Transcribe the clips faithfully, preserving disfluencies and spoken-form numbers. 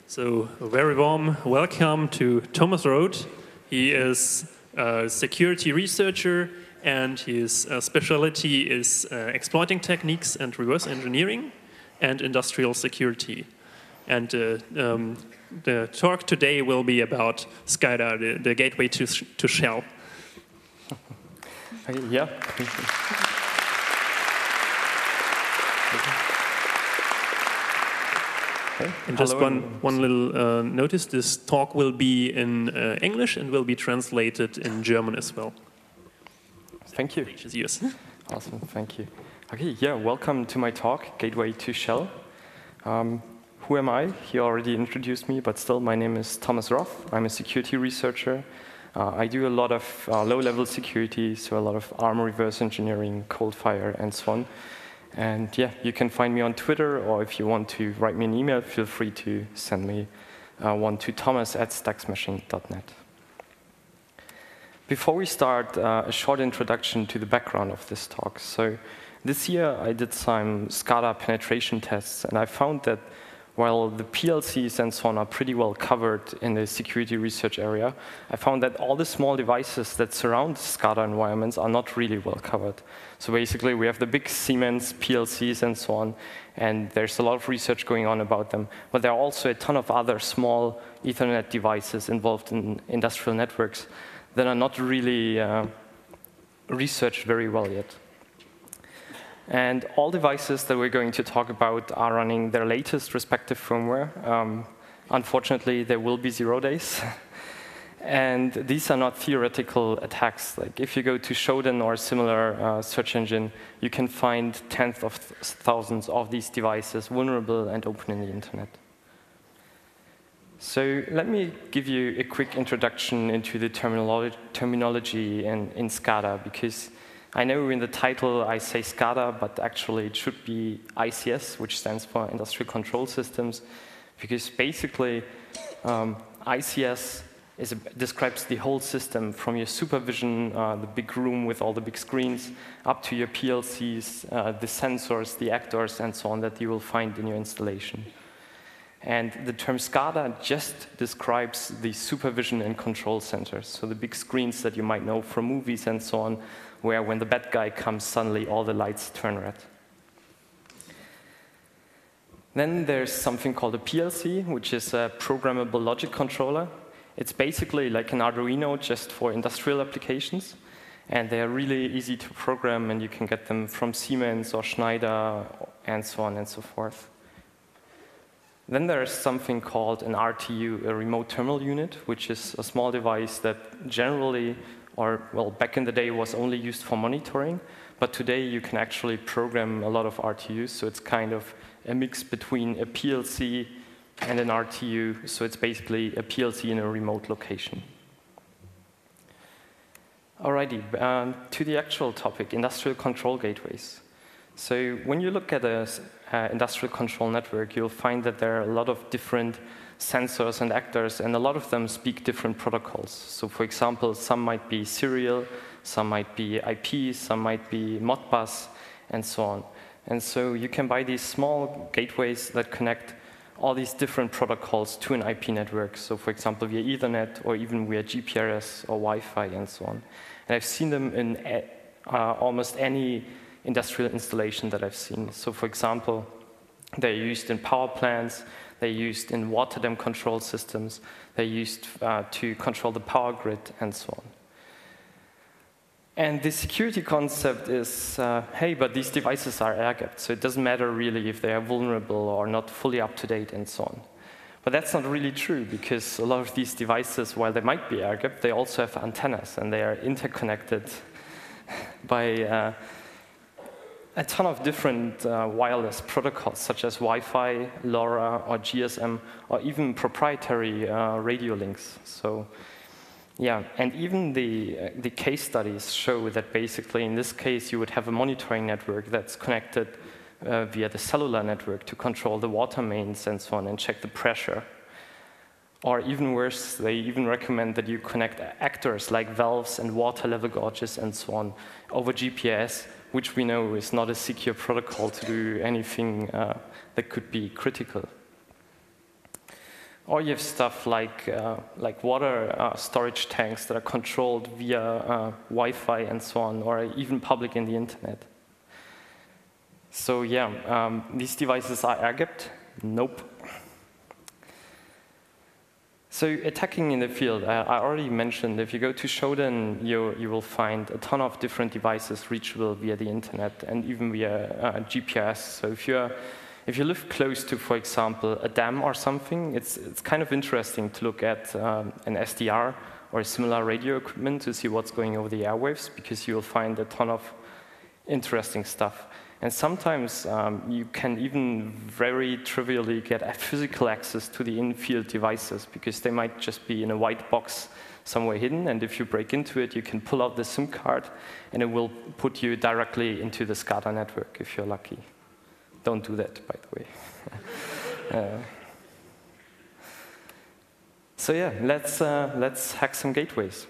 So, a very warm welcome to Thomas Roth. He is a security researcher, and his uh, specialty is uh, exploiting techniques and reverse engineering and industrial security. And uh, um, the talk today will be about SCADA, the, the gateway to, to Shell. Okay, yeah. Okay. And just Hello, one, one little uh, notice, this talk will be in uh, English and will be translated in German as well. Thank you. Is yours. Awesome, thank you. Okay, yeah, welcome to my talk, Gateway to Shell. Um, who am I? He already introduced me, but still, my name is Thomas Roth. I'm a security researcher. Uh, I do a lot of uh, low-level security, so a lot of ARM reverse engineering, cold fire, and so on. And yeah, you can find me on Twitter, or if you want to write me an email, feel free to send me uh, one to thomas at stacksmashing dot net. Before we start, uh, a short introduction to the background of this talk. So this year, I did some SCADA penetration tests, and I found that while the P L Cs and so on are pretty well covered in the security research area, I found that all the small devices that surround SCADA environments are not really well covered. So basically, we have the big Siemens P L Cs and so on, and there's a lot of research going on about them. But there are also a ton of other small Ethernet devices involved in industrial networks that are not really uh, researched very well yet. And all devices that we're going to talk about are running their latest respective firmware. Um, unfortunately, there will be zero days. And these are not theoretical attacks. Like if you go to Shodan or similar uh, search engine, you can find tens of th thousands of these devices vulnerable and open in the internet. So let me give you a quick introduction into the terminolo terminology in, in SCADA, because I know in the title I say SCADA, but actually it should be I C S, which stands for Industrial Control Systems, because basically um, I C S is a, describes the whole system from your supervision, uh, the big room with all the big screens, up to your P L Cs, uh, the sensors, the actors, and so on that you will find in your installation. And the term SCADA just describes the supervision and control centers, so the big screens that you might know from movies and so on, where when the bad guy comes, suddenly all the lights turn red. Then there's something called a P L C, which is a programmable logic controller. It's basically like an Arduino just for industrial applications, and they are really easy to program, and you can get them from Siemens or Schneider and so on and so forth. Then there's something called an R T U, a remote terminal unit, which is a small device that generally, or well, back in the day was only used for monitoring, but today you can actually program a lot of R T Us, so it's kind of a mix between a P L C and an R T U, so it's basically a P L C in a remote location. Alrighty, um, to the actual topic, industrial control gateways. So when you look at an uh, industrial control network, you'll find that there are a lot of different sensors and actors, and a lot of them speak different protocols. So for example, some might be serial, some might be I P, some might be Modbus, and so on. And so you can buy these small gateways that connect all these different protocols to an I P network. So for example, via Ethernet, or even via G P R S or Wi-Fi, and so on. And I've seen them in uh, almost any industrial installation that I've seen. So for example, they're used in power plants, they're used in water dam control systems, they're used uh, to control the power grid, and so on. And the security concept is, uh, hey, but these devices are air-gapped, so it doesn't matter really if they are vulnerable or not fully up-to-date, and so on. But that's not really true, because a lot of these devices, while they might be air-gapped, they also have antennas, and they are interconnected by uh, a ton of different uh, wireless protocols, such as Wi-Fi, LoRa, or G S M, or even proprietary uh, radio links. So, yeah, and even the, uh, the case studies show that basically in this case you would have a monitoring network that's connected uh, via the cellular network to control the water mains and so on and check the pressure. Or even worse, they even recommend that you connect actors like valves and water level gauges and so on over G P R S, which we know is not a secure protocol to do anything uh, that could be critical. or you have stuff like, uh, like water uh, storage tanks that are controlled via uh, Wi-Fi and so on, or even public in the internet. So yeah, um, these devices are air-gapped? Nope. So attacking in the field, uh, I already mentioned, if you go to Shodan, you, you will find a ton of different devices reachable via the internet and even via uh, G P S. So if you're If you live close to, for example, a dam or something, it's, it's kind of interesting to look at um, an S D R or similar radio equipment to see what's going over the airwaves, because you will find a ton of interesting stuff. And sometimes um, you can even very trivially get a physical access to the in-field devices, because they might just be in a white box somewhere hidden, and if you break into it, you can pull out the SIM card, and it will put you directly into the SCADA network if you're lucky. Don't do that, by the way. uh, so yeah, let's, uh, let's hack some gateways.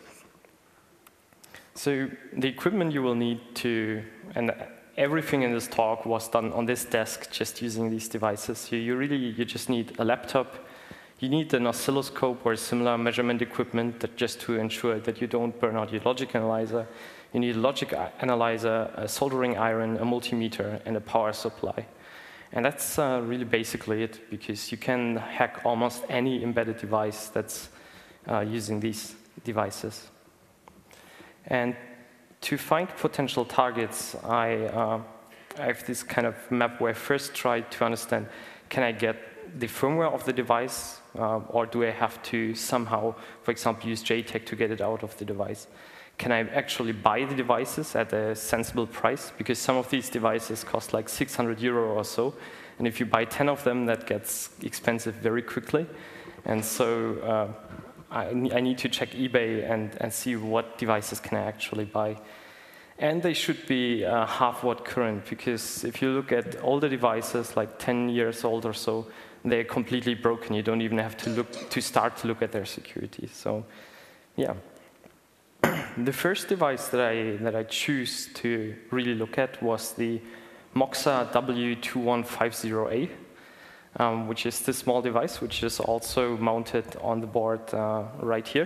So the equipment you will need to, and everything in this talk was done on this desk just using these devices. So you really, you just need a laptop, you need an oscilloscope or similar measurement equipment that just to ensure that you don't burn out your logic analyzer. You need a logic analyzer, a soldering iron, a multimeter, and a power supply. And that's uh, really basically it, because you can hack almost any embedded device that's uh, using these devices. And to find potential targets, I, uh, I have this kind of map where I first try to understand, can I get the firmware of the device, uh, or do I have to somehow, for example, use J TAG to get it out of the device? Can I actually buy the devices at a sensible price? Because some of these devices cost like six hundred euro or so. And if you buy ten of them, that gets expensive very quickly. And so uh, I, I need to check eBay and, and see what devices can I actually buy. And they should be uh, half watt current, because if you look at older devices, like ten years old or so, they're completely broken. You don't even have to look to start to look at their security. So yeah. The first device that I, that I choose to really look at was the Moxa W two one five zero A, um, which is this small device, which is also mounted on the board uh, right here.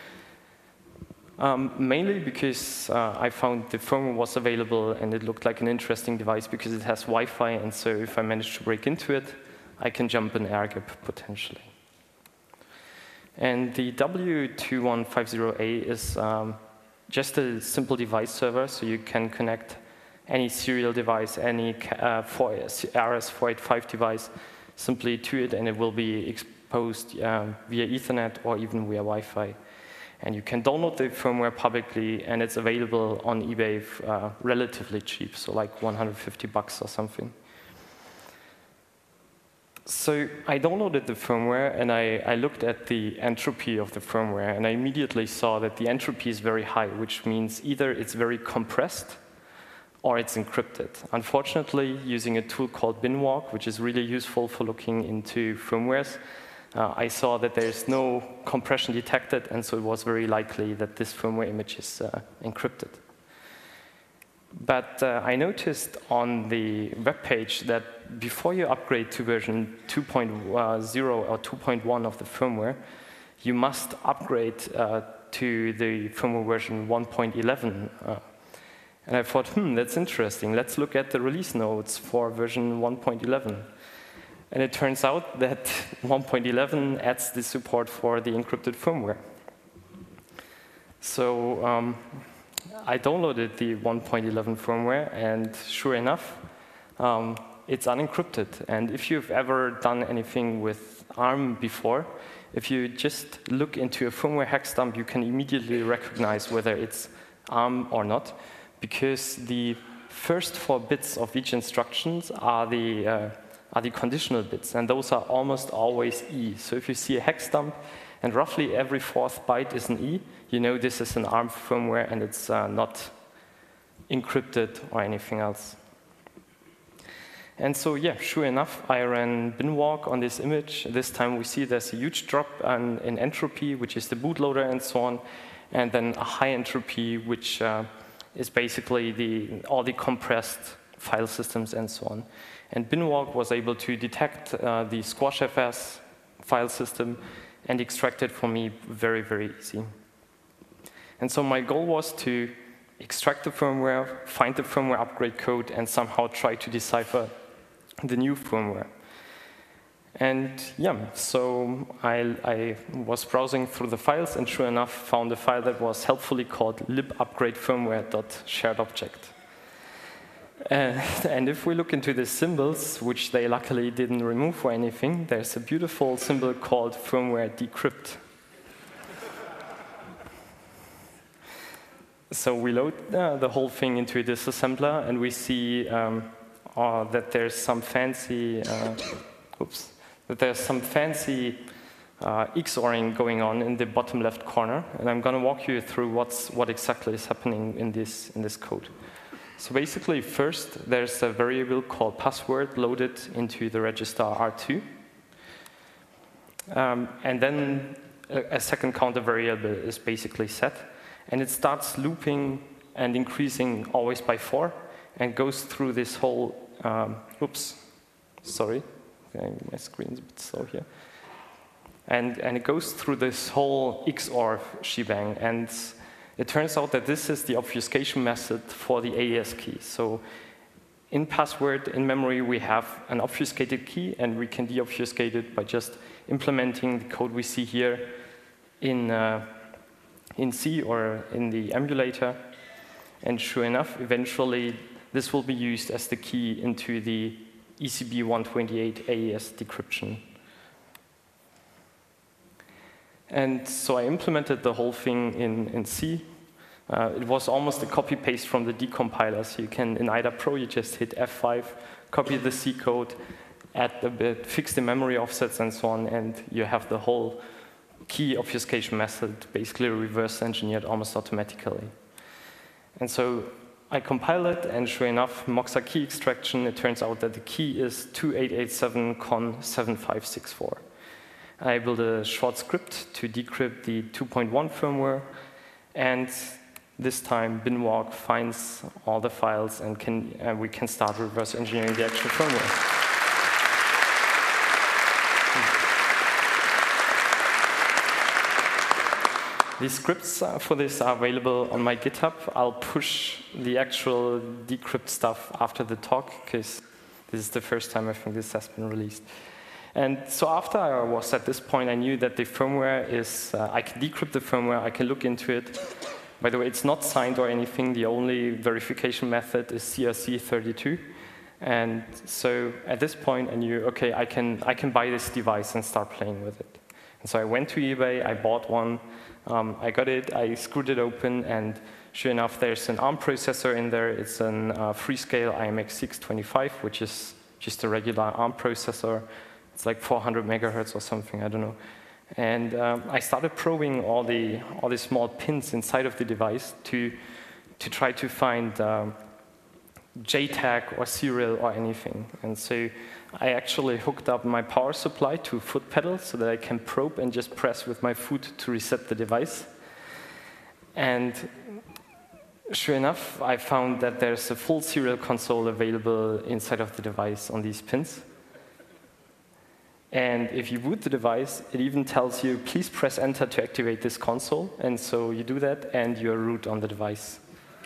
Um, mainly because uh, I found the firmware was available and it looked like an interesting device because it has Wi-Fi, and so if I manage to break into it, I can jump an air gap potentially. And the W two one five zero A is um, just a simple device server, so you can connect any serial device, any uh, R S four eighty-five device simply to it, and it will be exposed um, via Ethernet or even via Wi-Fi. And you can download the firmware publicly, and it's available on eBay uh, relatively cheap, so like one hundred fifty bucks or something. So I downloaded the firmware, and I, I looked at the entropy of the firmware, and I immediately saw that the entropy is very high, which means either it's very compressed or it's encrypted. Unfortunately, using a tool called Binwalk, which is really useful for looking into firmwares, uh, I saw that there's no compression detected, and so it was very likely that this firmware image is uh, encrypted. But uh, I noticed on the web page that before you upgrade to version two point oh or two point one of the firmware, you must upgrade uh, to the firmware version one point eleven. Uh, and I thought, hmm, that's interesting. Let's look at the release notes for version one point eleven. And it turns out that one point eleven adds the support for the encrypted firmware. So um, I downloaded the one point eleven firmware, and sure enough, um, it's unencrypted. And if you've ever done anything with ARM before, if you just look into a firmware hex dump, you can immediately recognize whether it's ARM or not, because the first four bits of each instructions are the, uh, are the conditional bits, and those are almost always E. So if you see a hex dump, and roughly every fourth byte is an E, you know this is an ARM firmware and it's uh, not encrypted or anything else. And so, yeah, sure enough, I ran Binwalk on this image. This time we see there's a huge drop in, in entropy, which is the bootloader and so on, and then a high entropy, which uh, is basically the, all the compressed file systems and so on. And Binwalk was able to detect uh, the squash F S file system and extract it for me very, very easy. And so my goal was to extract the firmware, find the firmware upgrade code, and somehow try to decipher the new firmware. And yeah, so I, I was browsing through the files, and sure enough, found a file that was helpfully called libupgradefirmware.sharedObject. Uh, and if we look into the symbols, which they luckily didn't remove or anything, there's a beautiful symbol called firmware decrypt. So we load uh, the whole thing into a disassembler, and we see um, uh, that there's some fancy, uh, oops, that there's some fancy uh, X ORing going on in the bottom left corner, and I'm going to walk you through what's what exactly is happening in this in this code. So basically, first there's a variable called password loaded into the register R two, um, and then a, a second counter variable is basically set. And it starts looping and increasing always by four, and goes through this whole, um, oops, sorry, okay, my screen's a bit slow here. And, and it goes through this whole X OR shebang, and it turns out that this is the obfuscation method for the A E S key. So in password, in memory, we have an obfuscated key, and we can deobfuscate it by just implementing the code we see here in uh, in C or in the emulator. And sure enough, eventually, this will be used as the key into the E C B one twenty-eight A E S decryption. And so I implemented the whole thing in, in C. Uh, it was almost a copy-paste from the decompiler. So you can, in I D A Pro, you just hit F five, copy the C code, add a bit, fix the memory offsets and so on, and you have the whole key obfuscation method basically reverse engineered almost automatically. And so I compile it, and sure enough, Moxa key extraction, it turns out that the key is two eight eight seven con seven five six four. I build a short script to decrypt the two point one firmware, and this time binwalk finds all the files, and can, uh, we can start reverse engineering the actual firmware. The scripts for this are available on my GitHub. I'll push the actual decrypt stuff after the talk, because this is the first time I think this has been released. And so after I was at this point, I knew that the firmware is, uh, I can decrypt the firmware, I can look into it. By the way, it's not signed or anything. The only verification method is C R C thirty-two. And so at this point, I knew, OK, I can, I can buy this device and start playing with it. And so I went to eBay, I bought one. Um, I got it, I screwed it open, and sure enough, there's an ARM processor in there. It's an uh, Freescale I M X six twenty-five, which is just a regular ARM processor. It's like four hundred megahertz or something, I don't know. And um, I started probing all the all the small pins inside of the device to to try to find um, J TAG or serial or anything. And so I actually hooked up my power supply to a foot pedal so that I can probe and just press with my foot to reset the device. And sure enough, I found that there's a full serial console available inside of the device on these pins. And if you boot the device, it even tells you, please press enter to activate this console. And so you do that, and you're root on the device.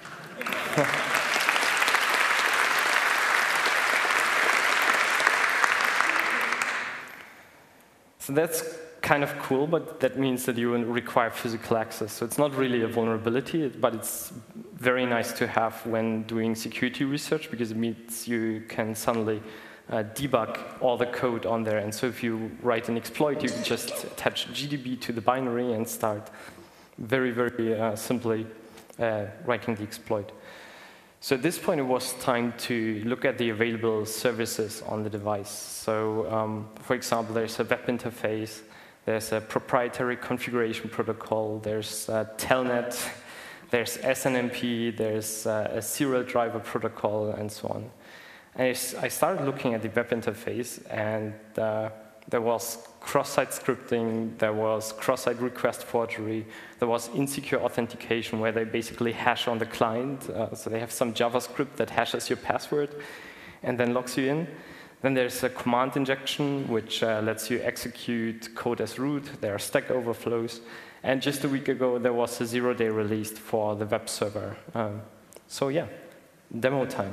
So that's kind of cool, but that means that you require physical access. So it's not really a vulnerability, but it's very nice to have when doing security research, because it means you can suddenly uh, debug all the code on there. And so if you write an exploit, you can just attach G D B to the binary and start very, very uh, simply uh, writing the exploit. So at this point, it was time to look at the available services on the device. So um, for example, there's a web interface, there's a proprietary configuration protocol, there's uh, Telnet, there's S N M P, there's uh, a serial driver protocol, and so on. And I started looking at the web interface, and uh, there was cross-site scripting, there was cross-site request forgery, there was insecure authentication, where they basically hash on the client. Uh, so they have some JavaScript that hashes your password and then logs you in. Then there's a command injection, which uh, lets you execute code as root. There are Stack Overflows. And just a week ago, there was a zero-day release for the web server. Um, so yeah, demo time.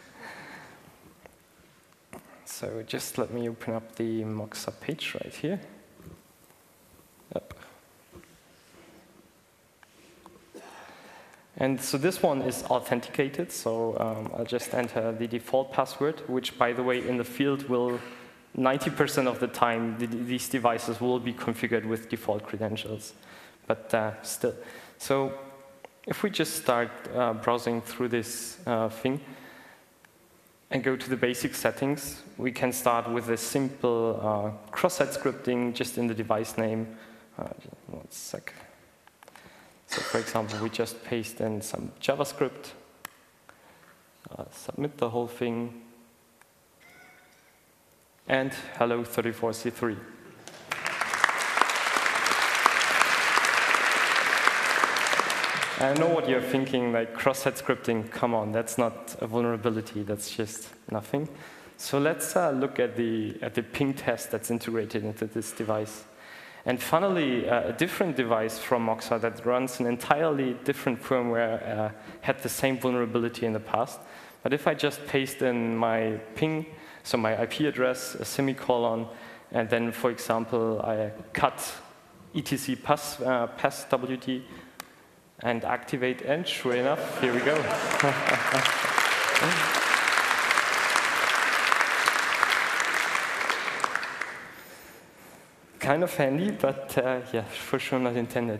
So just let me open up the Moxa page right here. Yep. And so this one is authenticated, so um, I'll just enter the default password, which, by the way, in the field will, ninety percent of the time, the, these devices will be configured with default credentials. But uh, still. So if we just start uh, browsing through this uh, thing and go to the basic settings, we can start with a simple uh, cross-site scripting just in the device name. Uh, one sec. So for example, we just paste in some JavaScript, uh, submit the whole thing, and hello thirty-four C three. I know what you're thinking, like cross-site scripting, come on, that's not a vulnerability, that's just nothing. So let's uh, look at the, at the ping test that's integrated into this device. And finally, uh, a different device from Moxa that runs an entirely different firmware uh, had the same vulnerability in the past. But if I just paste in my ping, so my I P address, a semicolon, and then, for example, I cut etc pass, uh, pass W D and activate, and sure enough, here we go. Kind of handy, but uh, yeah, for sure not intended.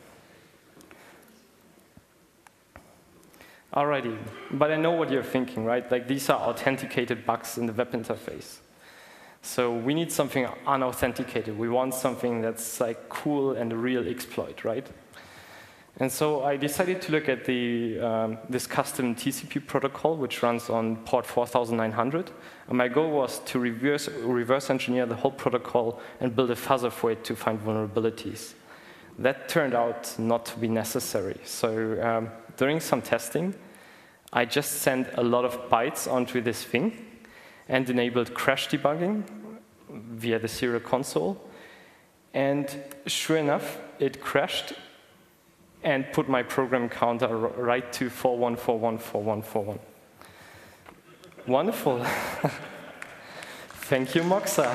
Alrighty, but I know what you're thinking, right? Like these are authenticated bugs in the web interface. So we need something unauthenticated. We want something that's like cool and a real exploit, right? And so I decided to look at the, um, this custom T C P protocol, which runs on port four thousand nine hundred. And my goal was to reverse, reverse engineer the whole protocol and build a fuzzer for it to find vulnerabilities. That turned out not to be necessary. So um, during some testing, I just sent a lot of bytes onto this thing and enabled crash debugging via the serial console. And sure enough, it crashed and put my program counter right to four one four one four one four one. Wonderful. Thank you, Moxa.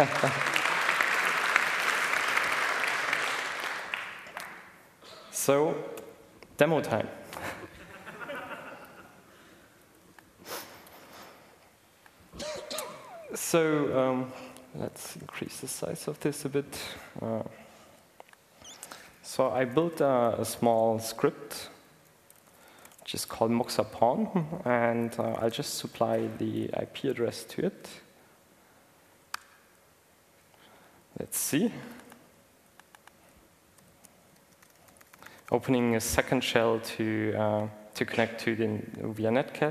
So, demo time. So, um, let's increase the size of this a bit. Uh, So I built a, a small script, which is called Moxa Pawn, and uh, I'll just supply the I P address to it. Let's see. Opening a second shell to uh, to connect to the via Netcat.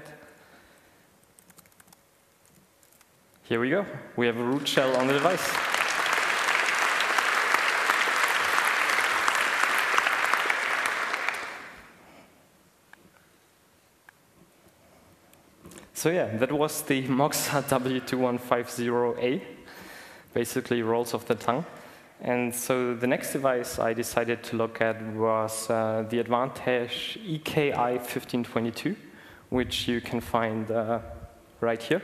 Here we go. We have a root shell on the device. So yeah, that was the Moxa W two one five zero A, basically rolls off the tongue. And so the next device I decided to look at was uh, the Advantage E K I fifteen twenty-two, which you can find uh, right here.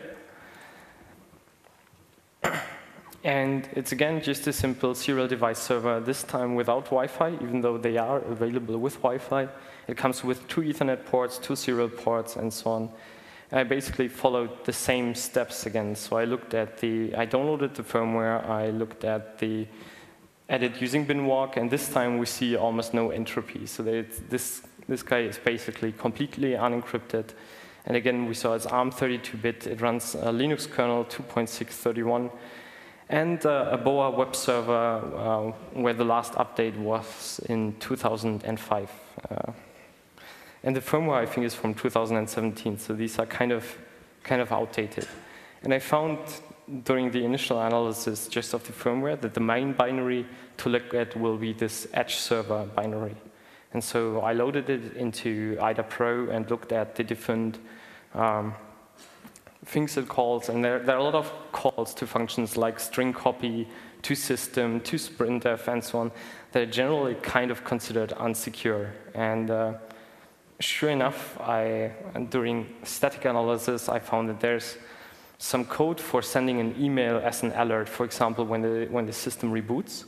And it's again just a simple serial device server, this time without Wi-Fi, even though they are available with Wi-Fi. It comes with two Ethernet ports, two serial ports, and so on. I basically followed the same steps again. So I looked at the, I downloaded the firmware, I looked at the edit using binwalk, and this time we see almost no entropy. So this, this guy is basically completely unencrypted. And again, we saw it's ARM thirty-two bit. It runs a Linux kernel two point six thirty-one, and uh, a B O A web server uh, where the last update was in two thousand five. Uh, And the firmware, I think, is from two thousand seventeen, so these are kind of, kind of outdated. And I found during the initial analysis just of the firmware that the main binary to look at will be this Edge server binary. And so I loaded it into I D A Pro and looked at the different um, things it calls, and there, there are a lot of calls to functions like string copy, to system, to sprintf, and so on, that are generally kind of considered unsecure. And uh, sure enough, I, during static analysis, I found that there's some code for sending an email as an alert, for example, when the, when the system reboots.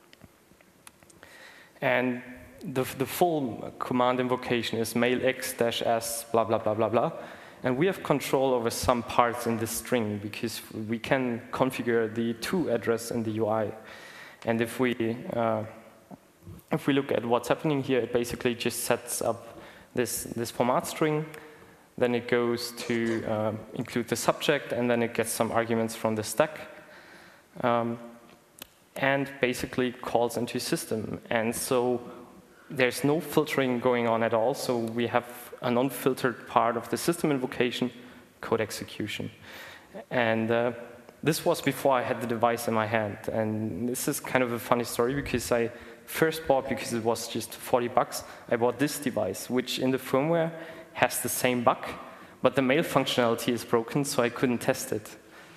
And the, the full command invocation is mailx dash s blah, blah, blah, blah, blah. And we have control over some parts in this string because we can configure the to address in the U I. And if we, uh, if we look at what's happening here, it basically just sets up this, this format string. Then it goes to uh, include the subject, and then it gets some arguments from the stack. Um, and basically calls into system. And so there's no filtering going on at all, so we have an unfiltered part of the system invocation, code execution. And uh, this was before I had the device in my hand. And this is kind of a funny story because I first bought, because it was just forty bucks, I bought this device, which in the firmware has the same bug, but the mail functionality is broken, so I couldn't test it.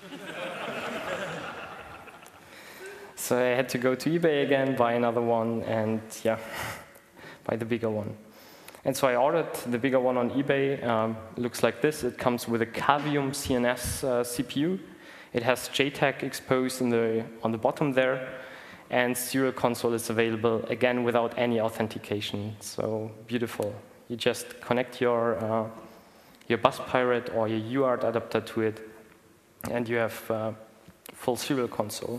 So I had to go to eBay again, buy another one, and yeah, buy the bigger one. And so I ordered the bigger one on eBay. Um, it looks like this. It comes with a Cavium C N S uh, C P U. It has J TAG exposed in the, on the bottom there. And Serial Console is available, again, without any authentication. So beautiful. You just connect your, uh, your Bus Pirate or your U A R T adapter to it, and you have uh, full Serial Console.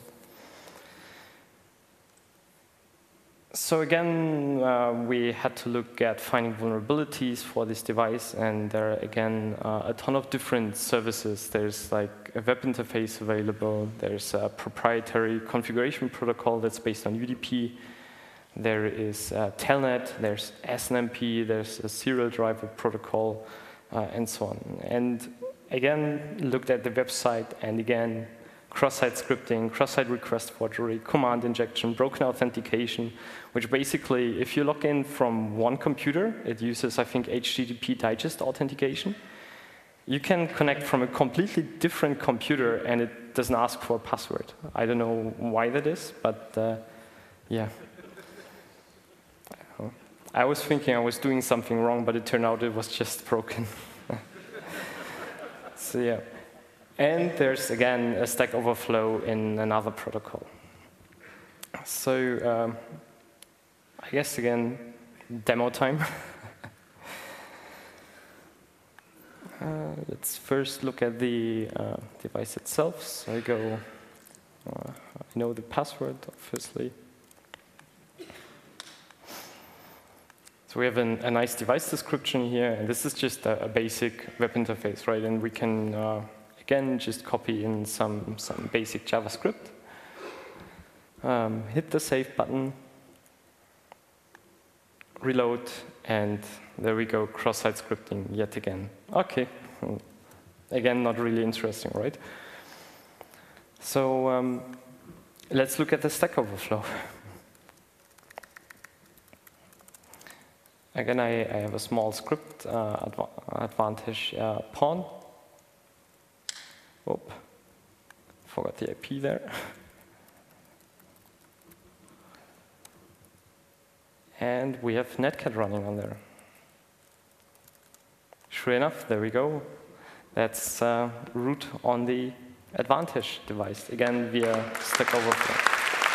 So again, uh, we had to look at finding vulnerabilities for this device, and there are, again, uh, a ton of different services. There's like a web interface available. There's a proprietary configuration protocol that's based on U D P. There is uh, Telnet, there's S N M P, there's a serial driver protocol, uh, and so on. And again, looked at the website, and again, cross-site scripting, cross-site request forgery, command injection, broken authentication, which basically, if you log in from one computer, it uses, I think, H T T P digest authentication. You can connect from a completely different computer, and it doesn't ask for a password. I don't know why that is, but uh, yeah. I was thinking I was doing something wrong, but it turned out it was just broken. So yeah. And there's, again, a Stack Overflow in another protocol. So um, I guess, again, demo time. uh, let's first look at the uh, device itself. So I go, uh, I know the password, obviously. So we have an, a nice device description here, and this is just a, a basic web interface, right? And we can, uh, again, just copy in some, some basic JavaScript. Um, hit the save button, reload, and there we go, cross-site scripting yet again. Okay, again, not really interesting, right? So um, let's look at the Stack Overflow. Again, I, I have a small script, uh, adva advantage uh, pawn. Oop, forgot the I P there. And we have Netcat running on there. Sure enough, there we go. That's uh, root on the Advantage device, again via Stack Overflow.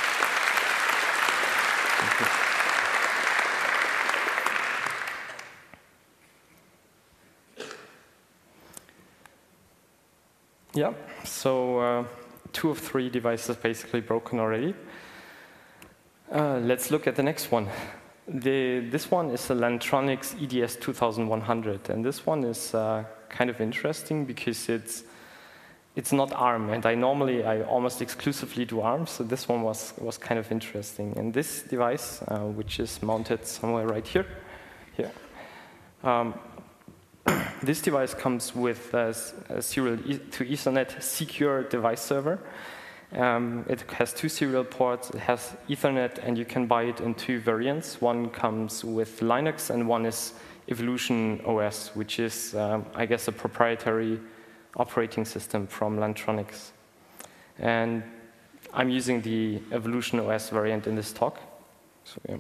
Yeah, so uh, two of three devices basically broken already. Uh, let's look at the next one. The, this one is a Lantronix E D S two thousand one hundred, and this one is uh, kind of interesting because it's it's not ARM, and I normally I almost exclusively do ARM, so this one was was kind of interesting. And this device, uh, which is mounted somewhere right here, here. Um, This device comes with a, a serial e to Ethernet secure device server. Um, it has two serial ports, it has Ethernet, and you can buy it in two variants. One comes with Linux, and one is Evolution O S, which is, um, I guess, a proprietary operating system from Lantronix. And I'm using the Evolution O S variant in this talk. So, yeah.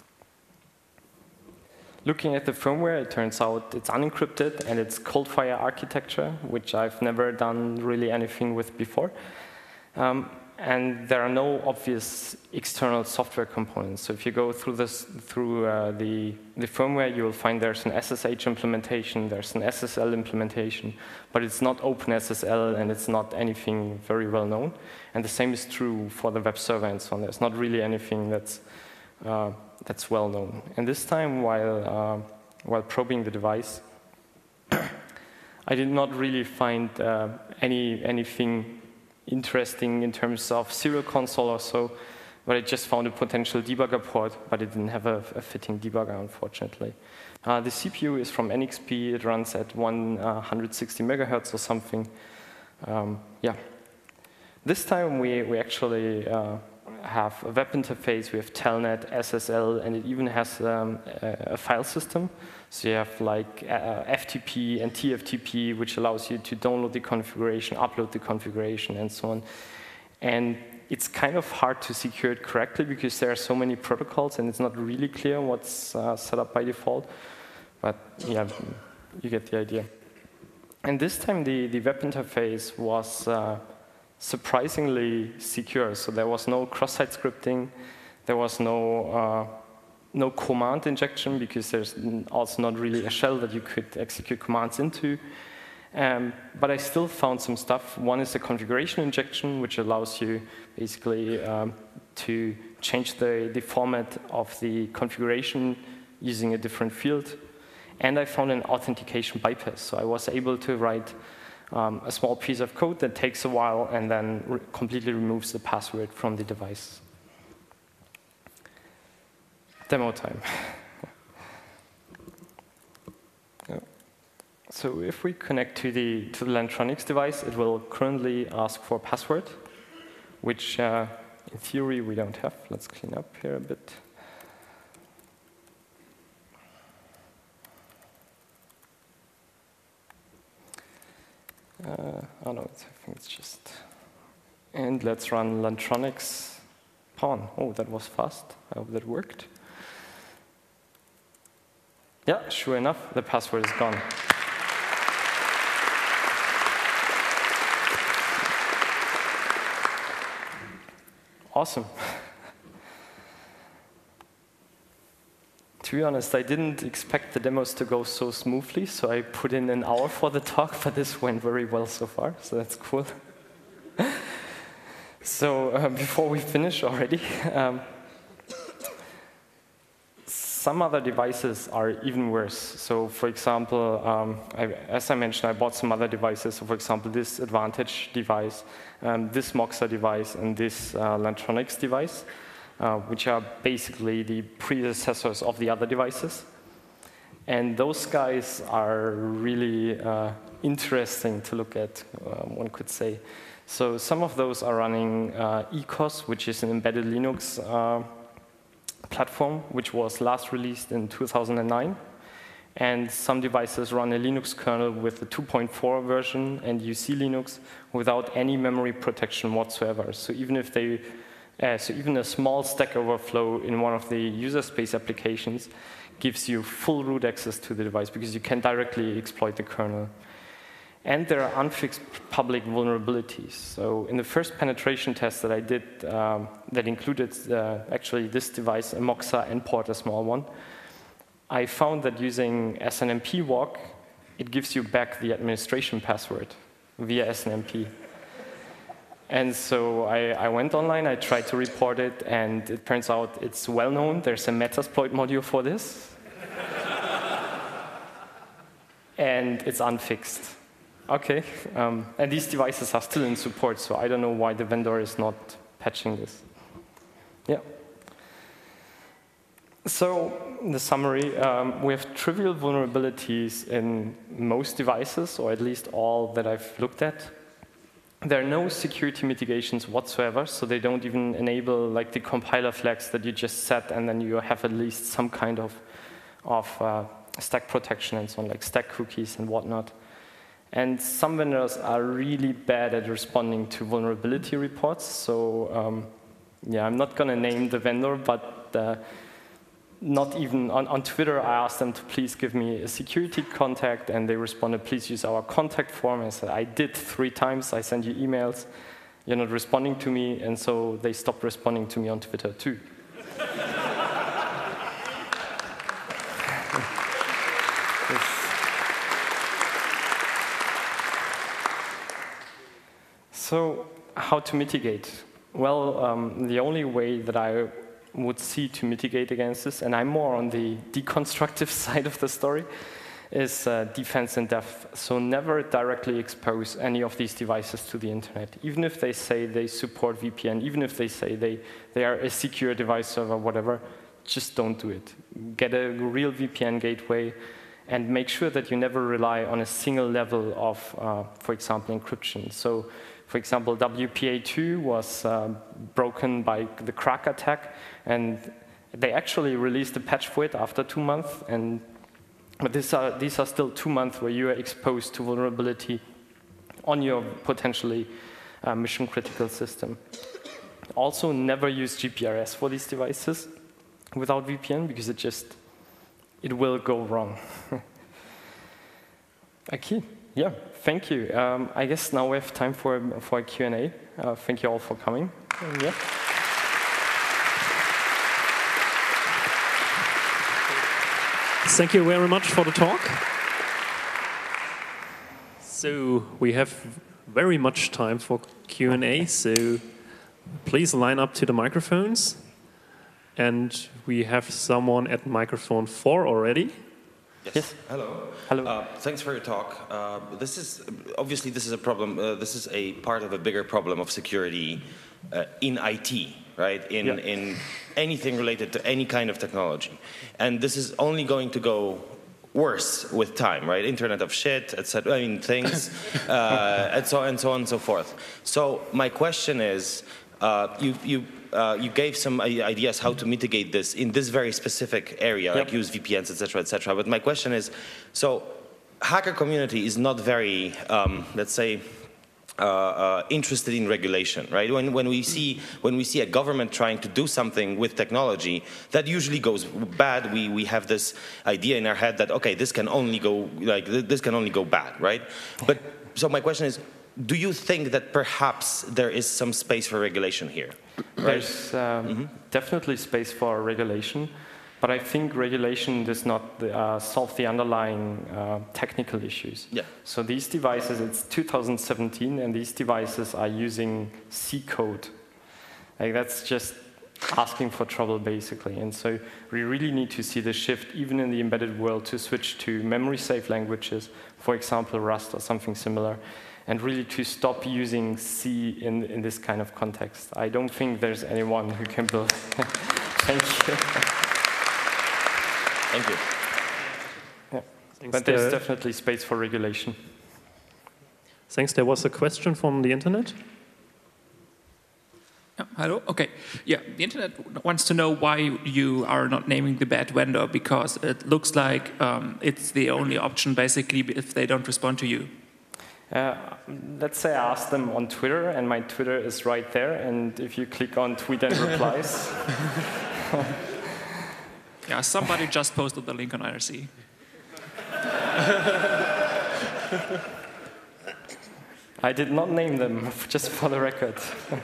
Looking at the firmware, it turns out it's unencrypted and it's Coldfire architecture, which I've never done really anything with before. Um, and there are no obvious external software components. So if you go through this through uh, the, the firmware, you will find there's an S S H implementation, there's an S S L implementation, but it's not OpenSSL and it's not anything very well known. And the same is true for the web server and so on. There's not really anything that's uh, that's well known. And this time, while uh, while probing the device, I did not really find uh, any anything interesting in terms of serial console or so, but I just found a potential debugger port, but it didn't have a, a fitting debugger, unfortunately. Uh, the C P U is from N X P. It runs at one hundred sixty megahertz or something. Um, yeah. This time we we actually uh, have a web interface, we have Telnet, S S L, and it even has um, a, a file system. So you have like uh, F T P and T F T P, which allows you to download the configuration, upload the configuration, and so on. And it's kind of hard to secure it correctly because there are so many protocols and it's not really clear what's uh, set up by default. But yeah, you get the idea. And this time the, the web interface was uh, surprisingly secure. So there was no cross-site scripting, there was no uh, no command injection because there's also not really a shell that you could execute commands into. Um, but I still found some stuff. One is the configuration injection, which allows you basically um, to change the, the format of the configuration using a different field. And I found an authentication bypass. So I was able to write Um, a small piece of code that takes a while and then re completely removes the password from the device. Demo time. Yeah. So if we connect to the to the Lantronix device, it will currently ask for a password, which uh, in theory we don't have. Let's clean up here a bit. Uh, oh no, it's, I think it's just. And let's run Lantronix pawn. Oh, that was fast. I hope that worked. Yeah, sure enough, the password is gone. Awesome. To be honest, I didn't expect the demos to go so smoothly, so I put in an hour for the talk, but this went very well so far, so that's cool. So uh, before we finish already, um, some other devices are even worse. So for example, um, I, as I mentioned, I bought some other devices. So for example, this Advantage device, um, this Moxa device, and this uh, Lantronix device. Uh, which are basically the predecessors of the other devices. And those guys are really uh, interesting to look at, uh, one could say. So some of those are running uh, E C O S, which is an embedded Linux uh, platform, which was last released in two thousand nine. And some devices run a Linux kernel with a two point four version and U C Linux without any memory protection whatsoever. So even if they Uh, so even a small Stack Overflow in one of the user space applications gives you full root access to the device because you can directly exploit the kernel. And there are unfixed public vulnerabilities. So in the first penetration test that I did, um, that included uh, actually this device, a Moxa and Port, a small one, I found that using S N M P walk, it gives you back the administration password via S N M P. And so I, I went online, I tried to report it, and it turns out it's well known. There's a Metasploit module for this. And it's unfixed. Okay, um, and these devices are still in support, so I don't know why the vendor is not patching this. Yeah. So, in the summary, um, we have trivial vulnerabilities in most devices, or at least all that I've looked at. There are no security mitigations whatsoever, so they don't even enable like the compiler flags that you just set, and then you have at least some kind of, of uh, stack protection and so on, like stack cookies and whatnot. And some vendors are really bad at responding to vulnerability reports. So um, yeah, I'm not going to name the vendor, but uh, not even on, on Twitter, I asked them to please give me a security contact, and they responded, please use our contact form. I said, I did three times. I sent you emails. You're not responding to me. And so they stopped responding to me on Twitter, too. So how to mitigate? Well, um, the only way that I would see to mitigate against this, and I'm more on the deconstructive side of the story, is uh, defense in depth. So never directly expose any of these devices to the internet, even if they say they support V P N, even if they say they, they are a secure device server, whatever, just don't do it. Get a real V P N gateway, and make sure that you never rely on a single level of, uh, for example, encryption. So, for example, W P A two was uh, broken by the crack attack, and they actually released a patch for it after two months. And but these are these are still two months where you are exposed to vulnerability on your potentially uh, mission-critical system. Also, never use G P R S for these devices without V P N, because it just it will go wrong. Okay. Yeah, thank you. Um, I guess now we have time for, for a Q and A. Uh, thank you all for coming. And yeah. Thank you very much for the talk. So we have very much time for Q and A, so please line up to the microphones. And we have someone at microphone four already. Yes. Yes. Hello. Hello. Uh, thanks for your talk. Uh, this is obviously this is a problem. Uh, this is a part of a bigger problem of security uh, in I T, right? In yeah. in anything related to any kind of technology, and this is only going to go worse with time, right? Internet of shit, et cetera. I mean things, uh, and so and so on and so forth. So my question is, uh, you you. Uh, you gave some ideas how to mitigate this in this very specific area, yep. like use V P Ns, et cetera, et cetera. But my question is, so hacker community is not very, um, let's say, uh, uh, interested in regulation, right? When, when we see when we see a government trying to do something with technology, that usually goes bad. We we have this idea in our head that okay, this can only go like this can only go bad, right? But so my question is, do you think that perhaps there is some space for regulation here? Right. There's um, mm-hmm. definitely space for regulation, but I think regulation does not uh, solve the underlying uh, technical issues. Yeah. So these devices, it's two thousand seventeen, and these devices are using C code. Like that's just asking for trouble, basically. And so we really need to see the shift, even in the embedded world, to switch to memory-safe languages, for example, Rust or something similar, and really to stop using C in, in this kind of context. I don't think there's anyone who can build. Thank you. Thank you. Yeah. Thanks. But there's There- definitely space for regulation. Thanks. There was a question from the internet. Yeah, hello. Okay. Yeah, the internet wants to know why you are not naming the bad vendor, because it looks like um, it's the only option, basically, if they don't respond to you. Uh, let's say I asked them on Twitter, and my Twitter is right there. And if you click on tweet and replies, Yeah, somebody just posted the link on I R C. I did not name them, just for the record.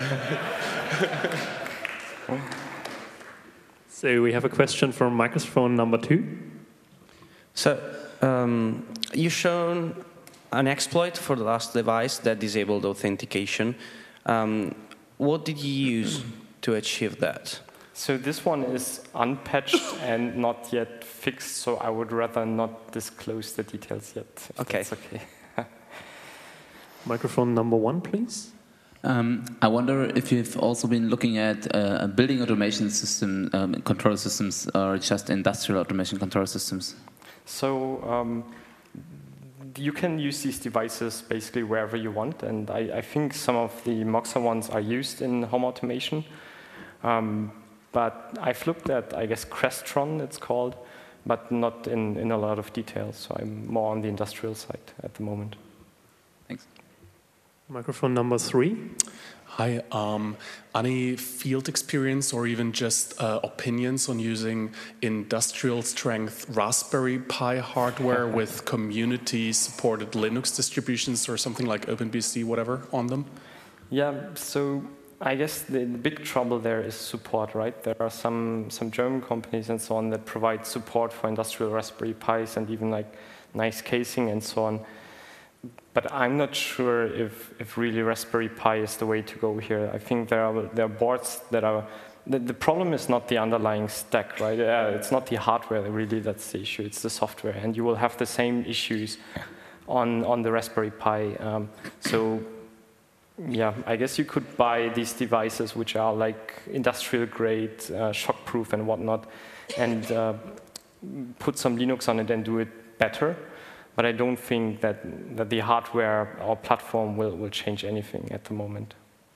So we have a question from microphone number two. So um, you've shown an exploit for the last device that disabled authentication. Um, what did you use to achieve that? So this one is unpatched and not yet fixed, so I would rather not disclose the details yet. If Okay. That's okay. Microphone number one, please. Um, I wonder if you've also been looking at uh, building automation system um, control systems, or just industrial automation control systems. So um, you can use these devices basically wherever you want, and I, I think some of the Moxa ones are used in home automation. Um, but I've looked at, I guess, Crestron, it's called, but not in, in a lot of detail, so I'm more on the industrial side at the moment. Thanks. Microphone number three. Hi, um, any field experience or even just uh, opinions on using industrial strength Raspberry Pi hardware with community supported Linux distributions or something like OpenBSD, whatever, on them? Yeah, so I guess the, the big trouble there is support, right? There are some, some German companies and so on that provide support for industrial Raspberry Pis and even like nice casing and so on. But I'm not sure if, if really Raspberry Pi is the way to go here. I think there are, there are boards that are, the, the problem is not the underlying stack, right? Uh, it's not the hardware really that's the issue, it's the software. And you will have the same issues on, on the Raspberry Pi. Um, so yeah, I guess you could buy these devices which are like industrial grade, uh, shockproof and whatnot, and uh, put some Linux on it and do it better. But I don't think that, that the hardware or platform will, will change anything at the moment.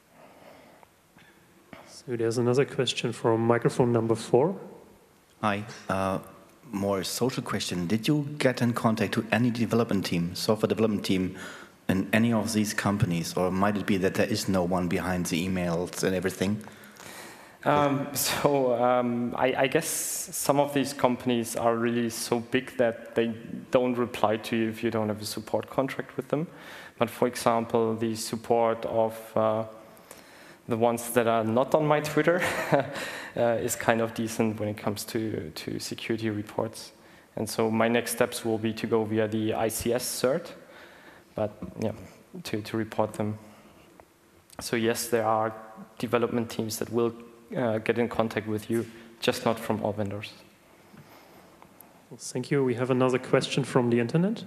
So there's another question from microphone number four. Hi. Uh, more social question. Did you get in contact to any development team, software development team, in any of these companies? Or might it be that there is no one behind the emails and everything? Um, so um, I, I guess some of these companies are really so big that they don't reply to you if you don't have a support contract with them. But for example, the support of uh, the ones that are not on my Twitter uh, is kind of decent when it comes to, to security reports. And so my next steps will be to go via the I C S cert, but yeah, to, to report them. So yes, there are development teams that will Uh, get in contact with you, just not from all vendors. Well, thank you. We have another question from the internet.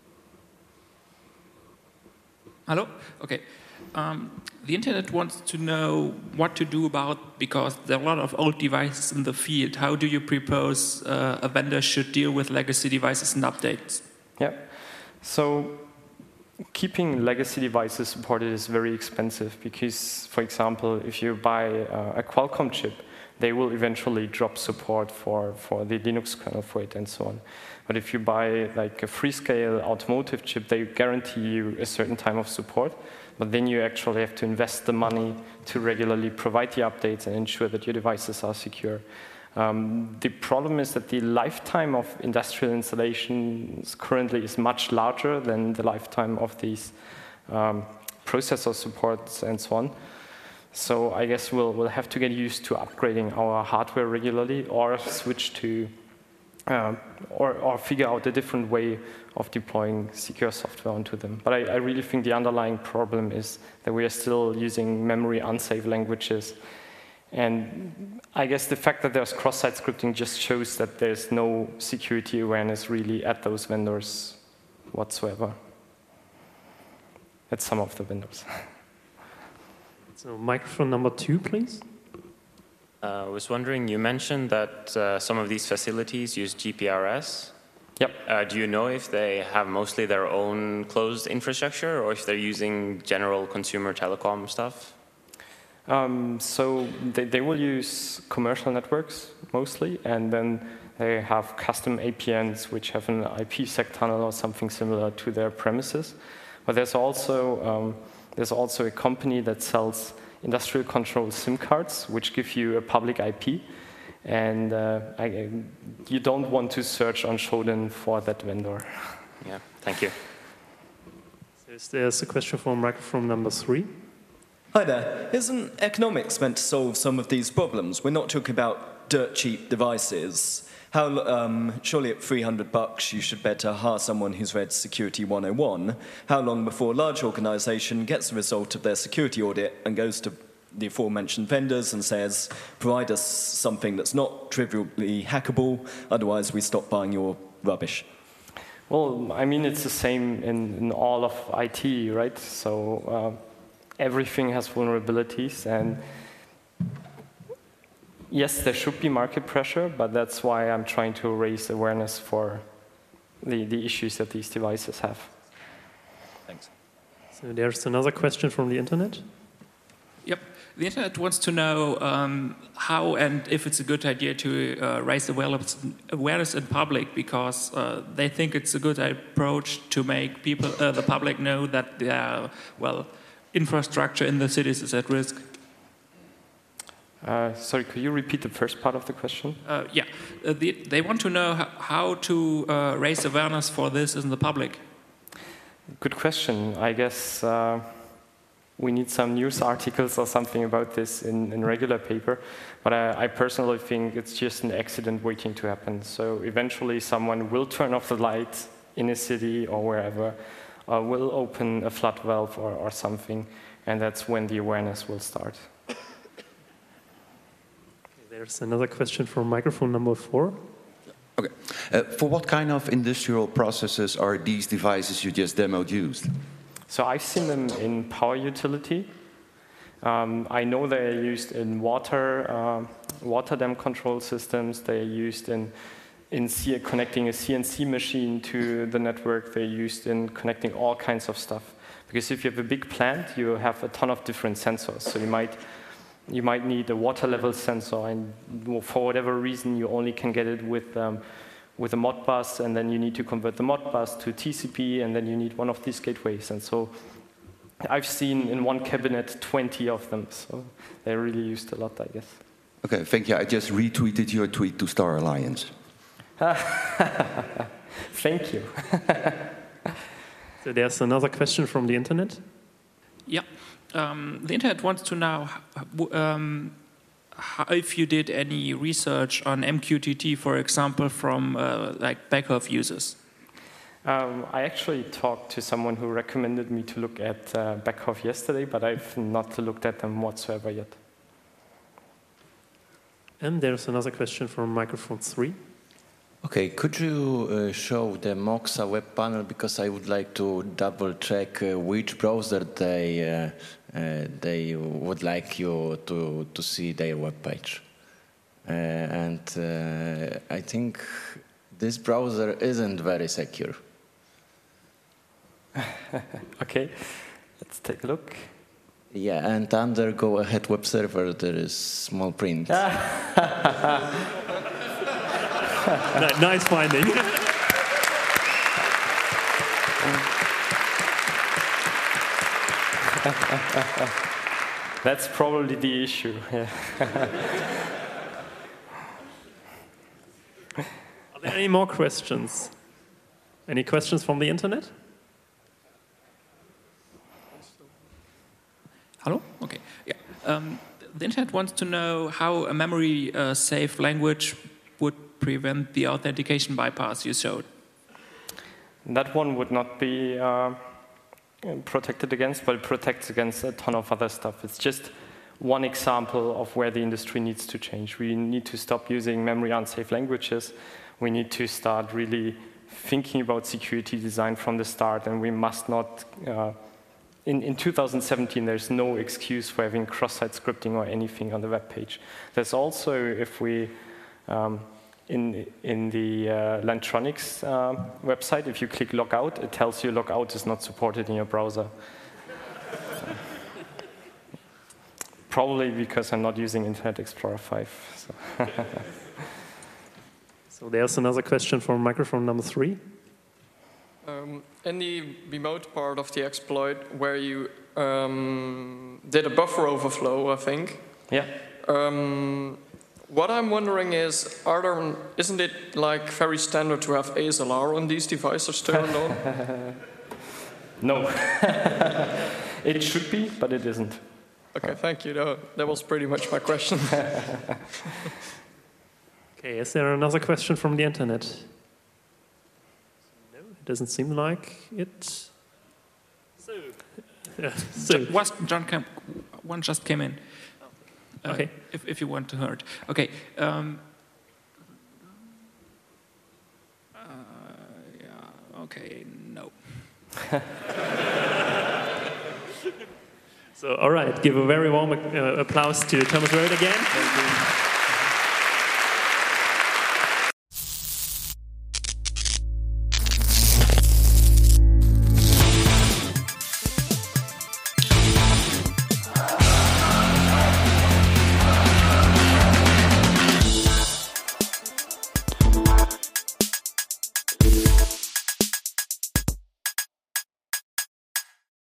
Hello? Okay. Um, the internet wants to know what to do about, because there are a lot of old devices in the field. How do you propose uh, a vendor should deal with legacy devices and updates? Yeah. So keeping legacy devices supported is very expensive because, for example, if you buy uh, a Qualcomm chip, they will eventually drop support for, for the Linux kernel for it and so on. But if you buy like a Freescale automotive chip, they guarantee you a certain time of support, but then you actually have to invest the money to regularly provide the updates and ensure that your devices are secure. Um, the problem is that the lifetime of industrial installations currently is much larger than the lifetime of these um, processor supports and so on. So I guess we'll, we'll have to get used to upgrading our hardware regularly or switch to, uh, or, or figure out a different way of deploying secure software onto them. But I, I really think the underlying problem is that we are still using memory unsafe languages. And I guess the fact that there's cross-site scripting just shows that there's no security awareness really at those vendors whatsoever. At some of the vendors. So microphone number two, please. Uh, I was wondering, you mentioned that uh, some of these facilities use G P R S. Yep. Uh, do you know if they have mostly their own closed infrastructure or if they're using general consumer telecom stuff? Um, so they, they will use commercial networks mostly, and then they have custom A P Ns which have an IPsec tunnel or something similar to their premises. But there's also um, there's also a company that sells industrial control SIM cards, which give you a public I P, and uh, I, you don't want to search on Shodan for that vendor. Yeah, thank you. So there's a question from microphone number three. Hi there. Isn't economics meant to solve some of these problems? We're not talking about dirt cheap devices. How, um, surely at three hundred bucks you should better hire someone who's read Security one oh one. How long before a large organization gets the result of their security audit and goes to the aforementioned vendors and says, provide us something that's not trivially hackable, otherwise we stop buying your rubbish? Well, I mean, it's the same in, in all of I T, right? So. Uh, Everything has vulnerabilities, and yes, there should be market pressure, but that's why I'm trying to raise awareness for the, the issues that these devices have. Thanks. So there's another question from the internet. Yep. The internet wants to know um, how and if it's a good idea to uh, raise awareness, awareness in public, because uh, they think it's a good approach to make people, uh, the public, know that their well infrastructure in the cities is at risk. Uh, sorry, could you repeat the first part of the question? Uh, yeah, uh, the, they want to know how, how to uh, raise awareness for this in the public. Good question. I guess uh, we need some news articles or something about this in, in regular paper. But I, I personally think it's just an accident waiting to happen. So eventually someone will turn off the light in a city or wherever, or will open a flood valve or, or something, and that's when the awareness will start. There's another question from microphone number four. Okay. Uh, for what kind of industrial processes are these devices you just demoed used? So I've seen them in power utility. Um, I know they are used in water, uh, water dam control systems. They are used in, in C connecting a C N C machine to the network. They're used in connecting all kinds of stuff. Because if you have a big plant, you have a ton of different sensors. So you might You might need a water level sensor, and for whatever reason, you only can get it with, um, with a Modbus, and then you need to convert the Modbus to T C P, and then you need one of these gateways. And so I've seen in one cabinet twenty of them, so they're really used a lot, I guess. Okay, thank you. I just retweeted your tweet to Star Alliance. Thank you. So there's another question from the internet. Yeah. Um, the internet wants to know um, how, if you did any research on M Q T T, for example, from uh, like Beckhoff users. Um, I actually talked to someone who recommended me to look at uh, Beckhoff yesterday, but I've not looked at them whatsoever yet. And there's another question from microphone three. Okay, could you uh, show the Moxa web panel, because I would like to double check uh, which browser they uh, uh, they would like you to to see their web page, uh, and uh, I think this browser isn't very secure. Okay, let's take a look. Yeah, and under Go Ahead web server there is small print. Nice finding. That's probably the issue. Yeah. Are there any more questions? Any questions from the internet? Hello? Okay. Yeah. Um, the internet wants to know how a memory-safe uh, language would prevent the authentication bypass you showed. That one would not be uh, protected against, but it protects against a ton of other stuff. It's just one example of where the industry needs to change. We need to stop using memory-unsafe languages. We need to start really thinking about security design from the start, and we must not... Uh, in, in two thousand seventeen, there's no excuse for having cross-site scripting or anything on the web page. There's also, if we... Um, In, in the uh, Lantronix uh, website, if you click logout, it tells you logout is not supported in your browser. Probably because I'm not using Internet Explorer five. So, so there's another question from microphone number three. Um, in the remote part of the exploit where you um, did a buffer overflow, I think. Yeah. Um, What I'm wondering is, are there, isn't it like very standard to have A S L R on these devices turned on? No. It should be, but it isn't. Okay, thank you. No, that was pretty much my question. Okay, is there another question from the internet? No, it doesn't seem like it. So, yeah, so. Was John came, one just came in. Uh, Okay. If, if you want to hear it. Okay. Um, uh, yeah. Okay. No. So, all right. Give a very warm uh, applause to Thomas Roth again. Thank you.